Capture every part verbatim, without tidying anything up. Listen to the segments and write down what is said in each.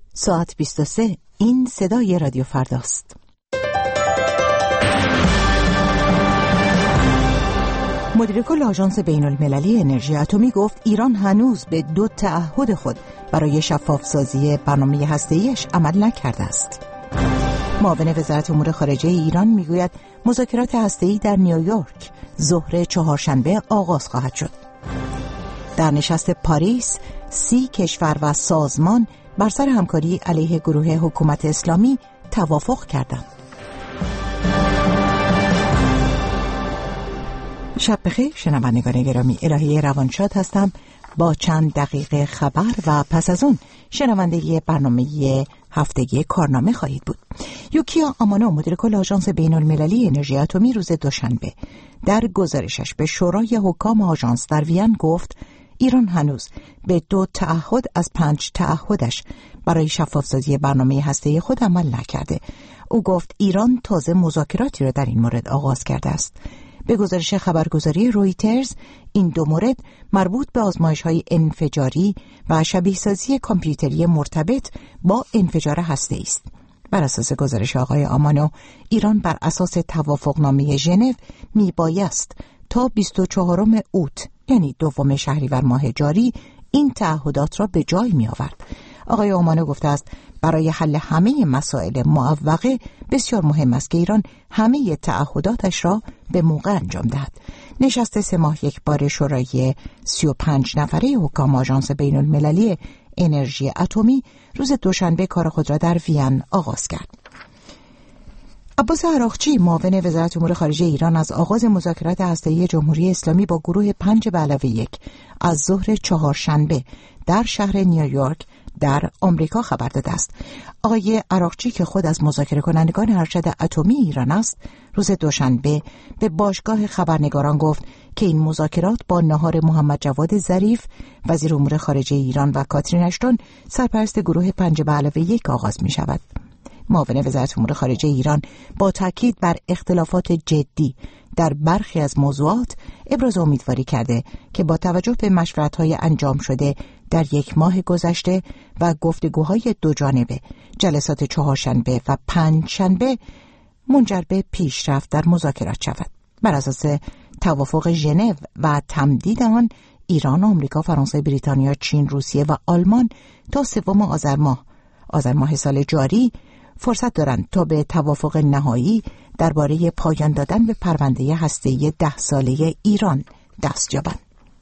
ساعت بیست و سه. این صدای رادیو فرداست. مدیر کل آژانس بین المللی انرژی اتمی گفت ایران هنوز به دو تعهد خود برای شفافسازی برنامه هسته‌ایش عمل نکرده است. معاون وزارت امور خارجه ایران میگوید مذاکرات هسته‌ای در نیویورک ظهر چهارشنبه آغاز خواهد شد. در نشست پاریس سی کشور و سازمان بر سر همکاری علیه گروه حکومت اسلامی توافق کردند. شب بخیر شنوندگان گرامی، الهی روانشاد هستم با چند دقیقه خبر و پس از اون شنونده برنامه هفتگی کارنامه خواهید بود. یوکیا آمانو مدیر کل آژانس بین المللی انرژی اتمی روز دوشنبه در گزارشش به شورای حکام آژانس در وین گفت ایران هنوز به دو تعهد از پنج تعهدش برای شفافسازی برنامه هسته‌ای خود عمل نکرده. او گفت ایران تازه مذاکراتی را در این مورد آغاز کرده است. به گزارش خبرگزاری رویترز این دو مورد مربوط به آزمایش‌های انفجاری و شبیه‌سازی کامپیوتری مرتبط با انفجار هسته‌ای است. بر اساس گزارش آقای آمانو، ایران بر اساس توافقنامه ژنو میبایست تا بیست و چهارم اوت یعنی دوم شهریور ماه جاری این تعهدات را به جای می آورد. آقای آمانو گفته است برای حل همه مسائل معوقه بسیار مهم است که ایران همه تعهداتش را به موقع انجام دهد. نشست سه ماه یک بار شورای سی و پنج نفره حکام آژانس بین المللی انرژی اتمی روز دوشنبه کار خود را در وین آغاز کرد. عباس عراقچی معاون وزارت امور خارجه ایران از آغاز مذاکرات هسته‌ای جمهوری اسلامی با گروه پنج به علاوه یک از ظهر چهارشنبه در شهر نیویورک در آمریکا خبر داده است. آقای عراقچی که خود از مذاکره کنندگان ارشد اتمی ایران است، روز دوشنبه به باشگاه خبرنگاران گفت که این مذاکرات با نهار محمد جواد ظریف وزیر امور خارجه ایران و کاترین اشتون سرپرست گروه پنج به علاوه یک آغاز می شود. معاون وزارت امور خارجه ایران با تاکید بر اختلافات جدی در برخی از موضوعات ابراز امیدواری کرده که با توجه به مشورت‌های انجام شده در یک ماه گذشته و گفتگوهای دو جانبه جلسات چهارشنبه و پنجشنبه منجر به پیشرفت در مذاکرات شود. بر اساس توافق ژنو و تمدید آن، ایران، آمریکا، فرانسه، بریتانیا، چین، روسیه و آلمان تا سوم آذر ماه آذر ماه سال جاری فرصت دارند تا به توافق نهایی درباره پایان دادن به پرونده هسته‌ای ده ساله ایران دست یابند.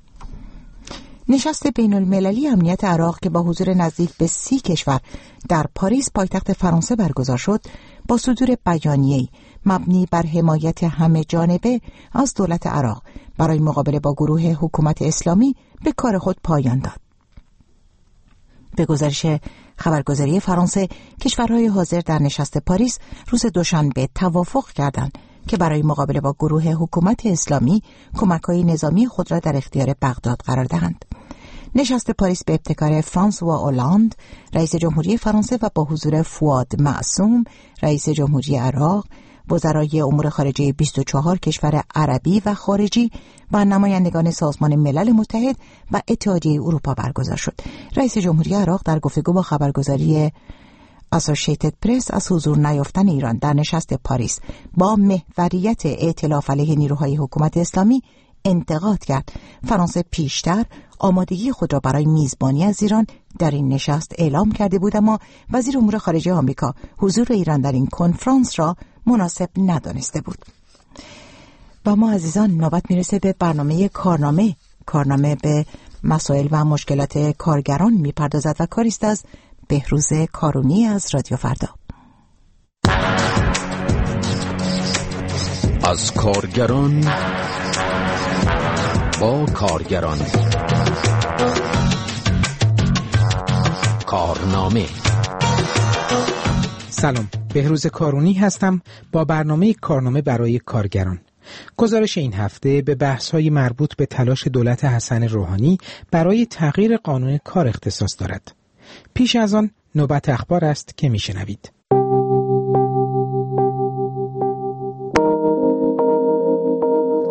نشست بین المللی امنیت عراق که با حضور نزدیک به سی کشور در پاریس پایتخت فرانسه برگزار شد، با صدور بیانیه‌ای مبنی بر حمایت همه جانبه از دولت عراق برای مقابله با گروه حکومت اسلامی به کار خود پایان داد. به گزارش خبرگزاری فرانسه، کشورهای حاضر در نشست پاریس روز دوشنبه توافق کردند که برای مقابله با گروه حکومت اسلامی کمک‌های نظامی خود را در اختیار بغداد قرار دهند. نشست پاریس به ابتکار فرانسوا اولاند رئیس جمهوری فرانسه و با حضور فؤاد معصوم رئیس جمهوری عراق، وزرای امور خارجه بیست و چهار کشور عربی و خارجی و نمایندگان سازمان ملل متحد و اتحادیه اروپا برگزار شد. رئیس جمهوری عراق در گفتگو با خبرگزاری اسوسییتد پرس از حضور نیافتن ایران در نشست پاریس با محوریت ائتلاف علیه نیروهای حکومت اسلامی انتقاد کرد. فرانسه پیشتر آمادگی خود را برای میزبانی از ایران در این نشست اعلام کرده بود، اما وزیر امور خارجه آمریکا حضور ایران در این کنفرانس را مناسب ندانسته بود. و ما عزیزان نوبت میرسه به برنامه کارنامه. کارنامه به مسائل و مشکلات کارگران میپردازد و کاریست از بهروز کارونی از رادیو فردا. از کارگران با کارگران، کارنامه. سلام، بهروز کارونی هستم با برنامه کارنامه برای کارگران. گزارش این هفته به بحث‌های مربوط به تلاش دولت حسن روحانی برای تغییر قانون کار اختصاص دارد. پیش از آن نوبت اخبار است که میشنوید.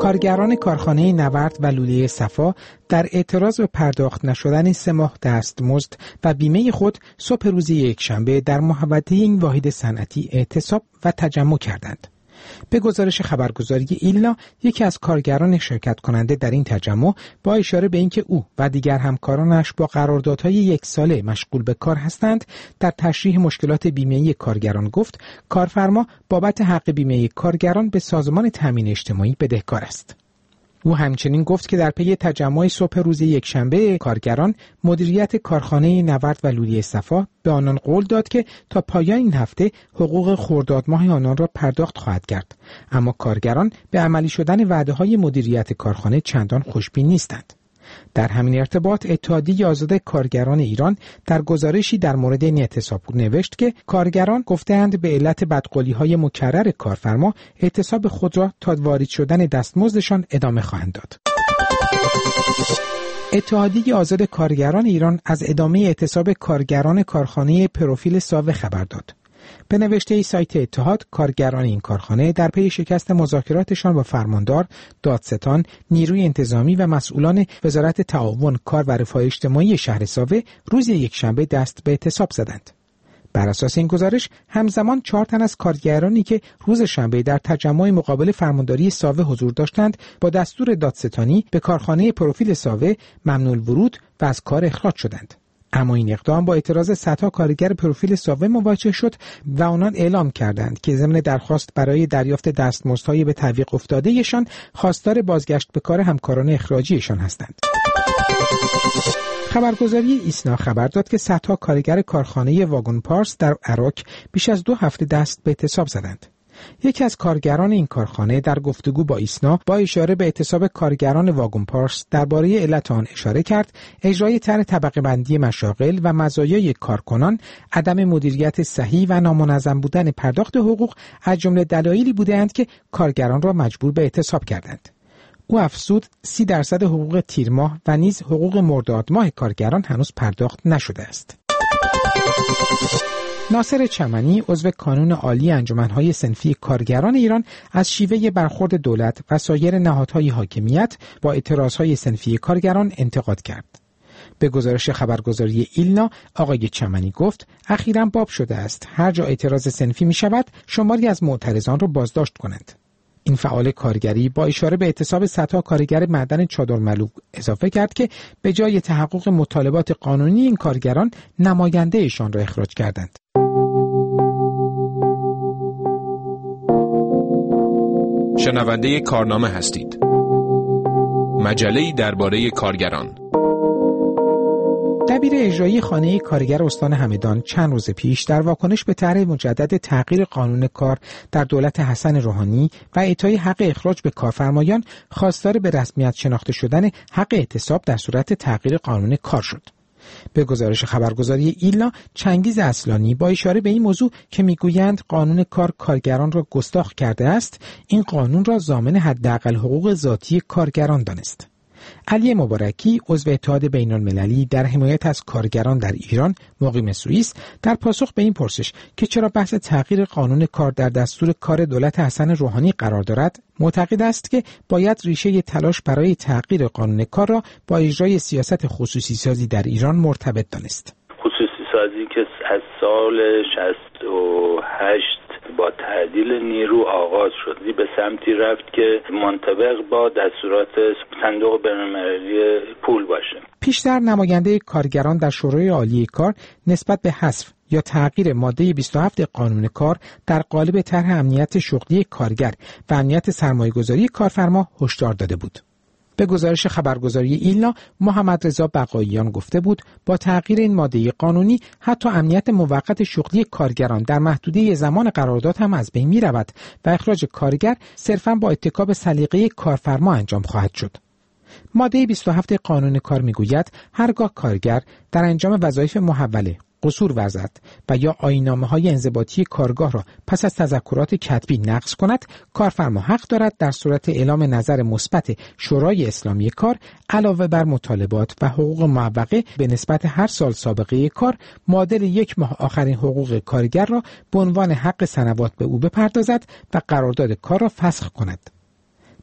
کارگران کارخانه نورد و لوله صفا در اعتراض به پرداخت نشدن سه ماه دستمزد و بیمه خود صبح روز یکشنبه در محوطه این واحد صنعتی اعتصاب و تجمع کردند. به گزارش خبرگزاری ایلنا، یکی از کارگران شرکت کننده در این تجمع با اشاره به اینکه او و دیگر همکارانش با قراردادهای یک ساله مشغول به کار هستند، در تشریح مشکلات بیمه‌ای کارگران گفت کارفرما بابت حق بیمه کارگران به سازمان تامین اجتماعی بدهکار است. او همچنین گفت که در پی تجمع صبح روز یکشنبه کارگران، مدیریت کارخانه نورد و لوله صفا به آنان قول داد که تا پایان این هفته حقوق خرداد ماه آنان را پرداخت خواهد کرد، اما کارگران به عملی شدن وعده‌های مدیریت کارخانه چندان خوشبین نیستند. در همین ارتباط اتحادیه آزاد کارگران ایران در گزارشی در مورد این اعتصاب نوشت که کارگران گفتند به علت بدقولی‌های مکرر کارفرما اعتصاب خود را تا واریز شدن دستمزدشان ادامه خواهند داد. اتحادیه آزاد کارگران ایران از ادامه اعتصاب کارگران کارخانه پروفیل ساوه خبر داد. به نوشته سایت اتحاد، کارگران این کارخانه در پی شکست مذاکراتشان با فرماندار، دادستان، نیروی انتظامی و مسئولان وزارت تعاون، کار و رفاه اجتماعی شهر ساوه روز یکشنبه دست به اعتصاب زدند. بر اساس این گزارش، همزمان چهار تن از کارگرانی که روز شنبه در تجمع مقابل فرمانداری ساوه حضور داشتند، با دستور دادستانی به کارخانه پروفیل ساوه ممنوع الورود و از کار اخراج شدند. اما این اقدام با اعتراض صدها کارگر پروفیل ساوه مواجه شد و آنان اعلام کردند که ضمن درخواست برای دریافت دستمزدهای به تعویق افتادهشان، خواستار بازگشت به کار همکاران اخراجیشان هستند. خبرگزاری ایسنا خبر داد که صدها کارگر کارخانه واگن پارس در عراق بیش از دو هفته دست به اعتصاب زدند. یکی از کارگران این کارخانه در گفتگو با ایسنا با اشاره به اعتصاب کارگران واگن پارس درباره علت آن اشاره کرد اجرای طرح طبقه بندی مشاغل و مزایای کارکنان، عدم مدیریت صحیح و نامنظم بودن پرداخت حقوق از جمله دلایلی بودند که کارگران را مجبور به اعتصاب کردند. او افزود سی درصد حقوق تیر ماه و نیز حقوق مرداد ماه کارگران هنوز پرداخت نشده است. ناصر چمنی، عضو کانون عالی انجمن‌های صنفی کارگران ایران، از شیوه برخورد دولت و سایر نهادهای حاکمیت با اعتراضهای صنفی کارگران انتقاد کرد. به گزارش خبرگزاری ایلنا، آقای چمنی گفت اخیراً باب شده است هر جا اعتراض صنفی می شود شماری از معترضان را بازداشت کنند. این فعال کارگری با اشاره به اعتصاب صدها کارگر معدن چادرملو اضافه کرد که به جای تحقق مطالبات قانونی این کارگران، نماینده‌شان را اخراج کردند. شنونده کارنامه هستید. مجله‌ای درباره کارگران. دبیر اجرایی خانه کارگر استان همدان چند روز پیش در واکنش به طرح مجدد تغییر قانون کار در دولت حسن روحانی و اعطای حق اخراج به کارفرمایان، خواستار به رسمیت شناخته شدن حق اعتصاب در صورت تغییر قانون کار شد. به گزارش خبرگزاری ایلنا، چنگیز اصلانی با اشاره به این موضوع که میگویند قانون کار کارگران را گستاخ کرده است، این قانون را ضامن حداقل حقوق ذاتی کارگران دانست. علی مبارکی، عضو اتحاد بین‌المللی در حمایت از کارگران در ایران مقیم سوئیس، در پاسخ به این پرسش که چرا بحث تغییر قانون کار در دستور کار دولت حسن روحانی قرار دارد، معتقد است که باید ریشه تلاش برای تغییر قانون کار را با اجرای سیاست خصوصی سازی در ایران مرتبط دانست. خصوصی سازی که از سال شصت و هشت با تعدیل نیرو آغاز شد، به سمتی رفت که منطبق با دستورات صندوق بین‌المللی پول باشه. پیشتر نماینده کارگران در شورای عالی کار نسبت به حذف یا تغییر ماده بیست و هفت قانون کار در قالب طرح امنیت شغلی کارگر و امنیت سرمایه‌گذاری کارفرما هشدار داده بود. به گزارش خبرگزاری ایلنا، محمد رضا بقاییان گفته بود با تغییر این ماده قانونی حتی امنیت موقت شغلی کارگران در محدوده زمان قرارداد هم از بین می رود و اخراج کارگر صرفاً با اتکا به سلیقه کارفرما انجام خواهد شد. ماده بیست و هفت قانون کار می گوید هرگاه کارگر در انجام وظایف محوله قصور ورزد و یا آیین‌نامه‌های انضباطی کارگاه را پس از تذکرات کتبی نقض کند، کارفرما حق دارد در صورت اعلام نظر مثبت شورای اسلامی کار علاوه بر مطالبات و حقوق معوقه به نسبت هر سال سابقه کار، معادل یک ماه آخرین حقوق کارگر را به عنوان حق سنوات به او بپردازد و قرارداد کار را فسخ کند.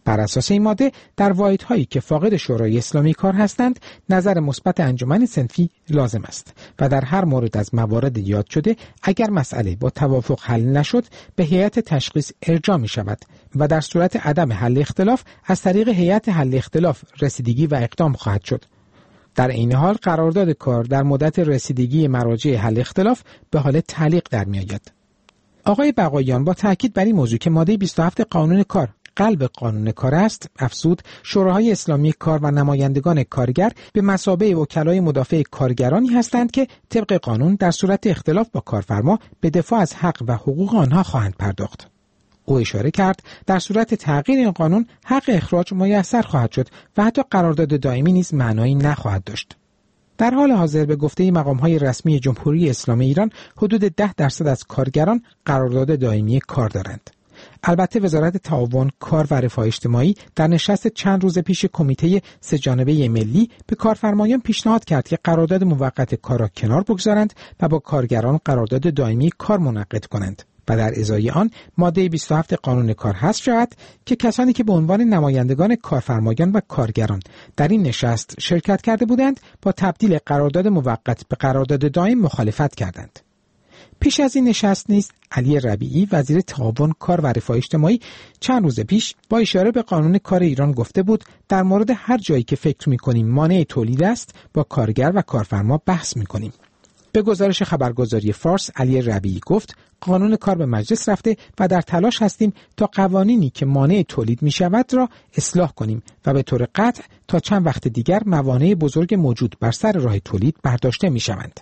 بر اساس این ماده در واحدهایی که فاقد شورای اسلامی کار هستند نظر مثبت انجمن صنفی لازم است و در هر مورد از موارد یاد شده اگر مسئله با توافق حل نشد به هیئت تشخیص ارجاع می شود و در صورت عدم حل اختلاف از طریق هیئت حل اختلاف رسیدگی و اقدام خواهد شد. در این حال قرارداد کار در مدت رسیدگی مراجع حل اختلاف به حال تعلیق در می آید. آقای بقاییان با تاکید بر این موضوع که ماده بیست و هفت قانون کار قلب قانون کار است، افزود شوراهای اسلامی کار و نمایندگان کارگر به مثابه وکلای مدافع کارگرانی هستند که طبق قانون در صورت اختلاف با کارفرما به دفاع از حق و حقوق آنها خواهند پرداخت. او اشاره کرد در صورت تغییر این قانون حق اخراج میسر خواهد شد و حتی قرارداد دائمی نیز معنایی نخواهد داشت. در حال حاضر به گفته مقام‌های رسمی جمهوری اسلامی ایران حدود ده درصد از کارگران قرارداد دائمی کار دارند. البته وزارت تعاون، کار و رفاه اجتماعی در نشست چند روز پیش کمیته سه جانبه ملی به کارفرمایان پیشنهاد کرد که قرارداد موقت کار را کنار بگذارند و با کارگران قرارداد دائمی کار منعقد کنند و در ازای آن ماده بیست و هفت قانون کار حذف شود که کسانی که به عنوان نمایندگان کارفرمایان و کارگران در این نشست شرکت کرده بودند با تبدیل قرارداد موقت به قرارداد دائم مخالفت کردند. پیش از این نشست نیز علی ربیعی وزیر تعاون، کار و رفاه اجتماعی چند روز پیش با اشاره به قانون کار ایران گفته بود در مورد هر جایی که فکر می‌کنیم مانع تولید است با کارگر و کارفرما بحث می‌کنیم. به گزارش خبرگزاری فارس علی ربیعی گفت قانون کار به مجلس رفته و در تلاش هستیم تا قوانینی که مانع تولید می‌شود را اصلاح کنیم و به طور قطع تا چند وقت دیگر موانع بزرگ موجود بر سر راه تولید برداشته می‌شوند.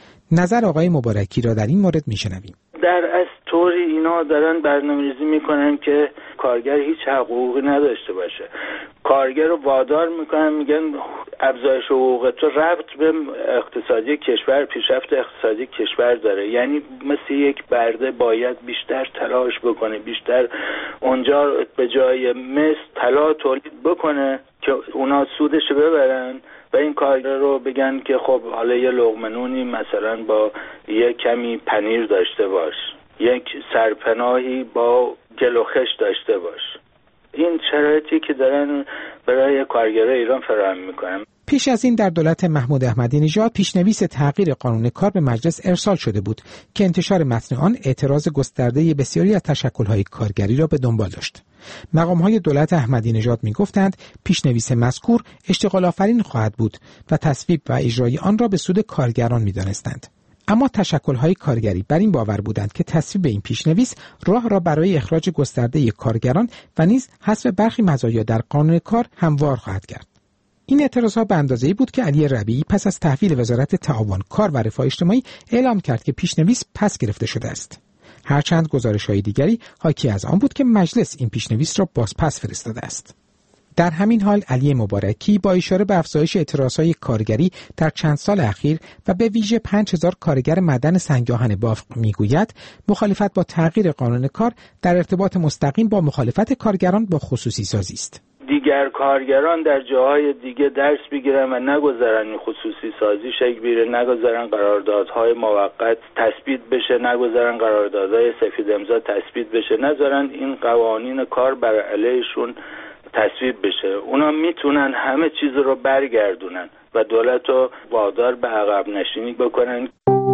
نظر آقای مبارکی را در این مورد میشنویم. در اصل طوری اینا دارن برنامه‌ریزی میکنن که کارگر هیچ حقوقی نداشته باشه. کارگر رو وادار میکنن، میگن افزایش حقوق تو ربط به اقتصادی کشور، پیشرفت اقتصادی کشور داره. یعنی مثل یک برده باید بیشتر تلاش بکنه، بیشتر اونجا به جای مثل طلا تولید بکنه که اونا سودش ببرن و این کارگر رو بگن که خب حالا یه لقمه نونی مثلا با یه کمی پنیر داشته باش، یک سرپناهی با گل و خش داشته باش. این شرایطی که دارن برای کارگرای ایران فراهم میکنن. پیش از این در دولت محمود احمدی نژاد پیشنویس تغییر قانون کار به مجلس ارسال شده بود که انتشار متن آن اعتراض گسترده بسیاری از تشکل‌های کارگری را به دنبال داشت. مقام‌های دولت احمدی نژاد می‌گفتند پیشنویس مذکور اشتغال آفرین خواهد بود و تصویب و اجرای آن را به سود کارگران می‌دانستند. اما تشکل‌های کارگری بر این باور بودند که تصویب این پیشنویس راه را برای اخراج گسترده کارگران و نیز حذف برخی مزایا در قانون کار هموار خواهد کرد. این اعتراضها به اندازه‌ای بود که علی ربیعی پس از تحویل وزارت تعاون، کار و رفاه اجتماعی اعلام کرد که پیشنویس پس گرفته شده است. هرچند گزارش‌های دیگری حاکی از آن بود که مجلس این پیشنویس را بازپس فرستاده است. در همین حال علی مبارکی با اشاره به افزایش اعتراضهای کارگری در چند سال اخیر و به ویژه پنج هزار کارگر معدن سنگ‌آهن بافق میگوید مخالفت با تغییر قانون کار در ارتباط مستقیم با مخالفت کارگران با خصوصی سازی است. دیگر کارگران در جاهای دیگه درس بگیرن و نگذارن این خصوصی سازی شکل بگیره، نگذارن قراردادهای موقت تثبیت بشه، نگذارن قراردادهای سفید امضا تثبیت بشه، نذارن این قوانین کار بر علیهشون تصویب بشه. اونا میتونن همه چیز رو برگردونن و دولت رو وادار به عقب نشینی بکنن.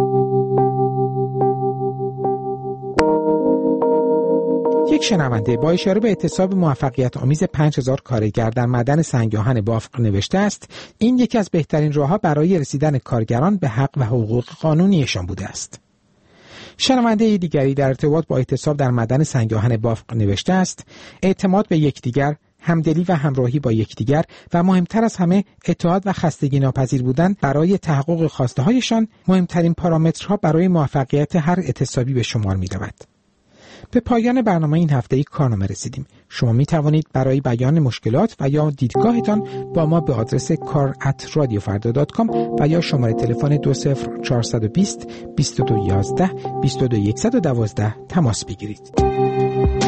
یک شنونده با اشاره به اعتصاب موفقیت آمیز پنج هزار کارگر در معدن سنگ‌آهن بافق نوشته است این یکی از بهترین راه‌ها برای رسیدن کارگران به حق و حقوق قانونیشان بوده است. شنونده دیگری در ارتباط با اعتصاب در معدن سنگ‌آهن بافق نوشته است اعتماد به یکدیگر، همدلی و همراهی با یکدیگر و مهمتر از همه اتحاد و خستگی ناپذیر بودن برای تحقق خواسته‌هایشان مهمترین پارامترها برای موفقیت هر اعتصابی به شمار می‌رود. به پایان برنامه این هفته‌ای کارنامه رسیدیم. شما می توانید برای بیان مشکلات و یا دیدگاهتان با ما به آدرس کار ات رادیو فردا دات کام و یا شماره تلفن دو صفر چهار دو صفر بیست و دو یازده بیست و دو صد و دوازده تماس بگیرید.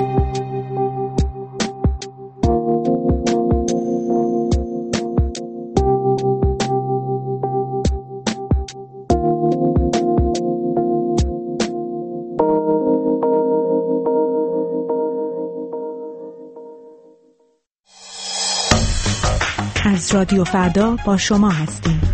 از رادیو فردا با شما هستیم.